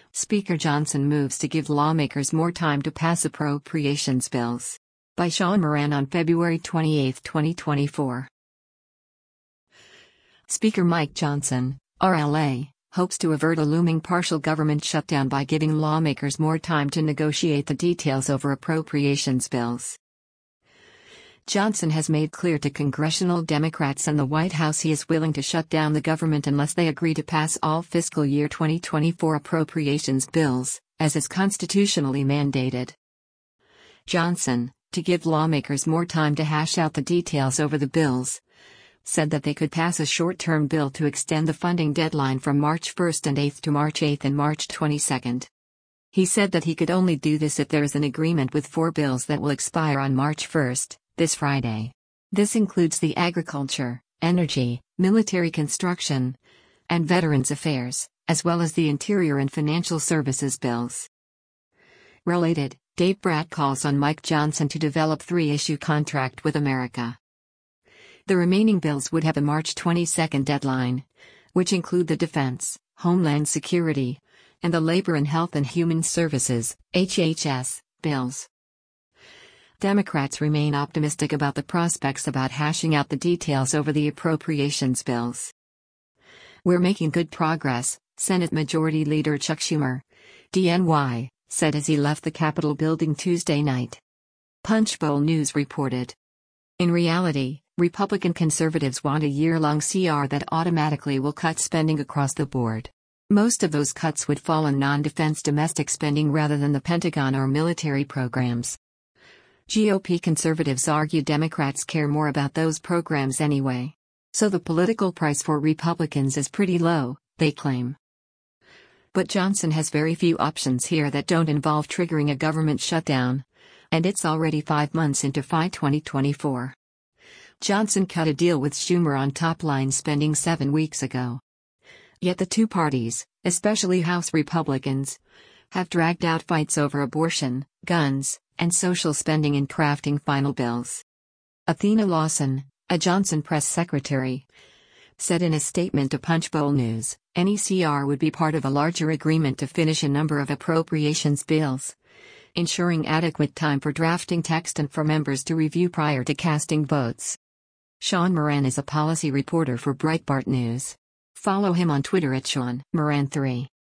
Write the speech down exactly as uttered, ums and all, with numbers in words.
Speaker Johnson moves to give lawmakers more time to pass appropriations bills. By Sean Moran on February twenty-eighth, twenty twenty-four. Speaker Mike Johnson, R L A, hopes to avert a looming partial government shutdown by giving lawmakers more time to negotiate the details over appropriations bills. Johnson has made clear to congressional Democrats and the White House he is willing to shut down the government unless they agree to pass all fiscal year twenty twenty-four appropriations bills, as is constitutionally mandated. Johnson, to give lawmakers more time to hash out the details over the bills, said that they could pass a short-term bill to extend the funding deadline from March first and eighth to March eighth and March twenty-second. He said that he could only do this if there is an agreement with four bills that will expire on March first, this Friday. This includes the agriculture, energy, military construction, and veterans affairs, as well as the interior and financial services bills. Related, Dave Brat calls on Mike Johnson to develop three-issue contract with America. The remaining bills would have a March twenty-second deadline, which include the Defense, Homeland Security, and the Labor and Health and Human Services, H H S, bills. Democrats remain optimistic about the prospects about hashing out the details over the appropriations bills. "We're making good progress," Senate Majority Leader Chuck Schumer, D N Y, said as he left the Capitol building Tuesday night. Punchbowl News reported. In reality, Republican conservatives want a year-long C R that automatically will cut spending across the board. Most of those cuts would fall on non-defense domestic spending rather than the Pentagon or military programs. G O P conservatives argue Democrats care more about those programs anyway. So the political price for Republicans is pretty low, they claim. But Johnson has very few options here that don't involve triggering a government shutdown. And it's already five months into F Y twenty twenty-four. Johnson cut a deal with Schumer on top-line spending seven weeks ago. Yet the two parties, especially House Republicans, have dragged out fights over abortion, guns, and social spending in crafting final bills. Athena Lawson, a Johnson press secretary, said in a statement to Punchbowl News, any C R would be part of a larger agreement to finish a number of appropriations bills, ensuring adequate time for drafting text and for members to review prior to casting votes. Sean Moran is a policy reporter for Breitbart News. Follow him on Twitter at Sean Moran three.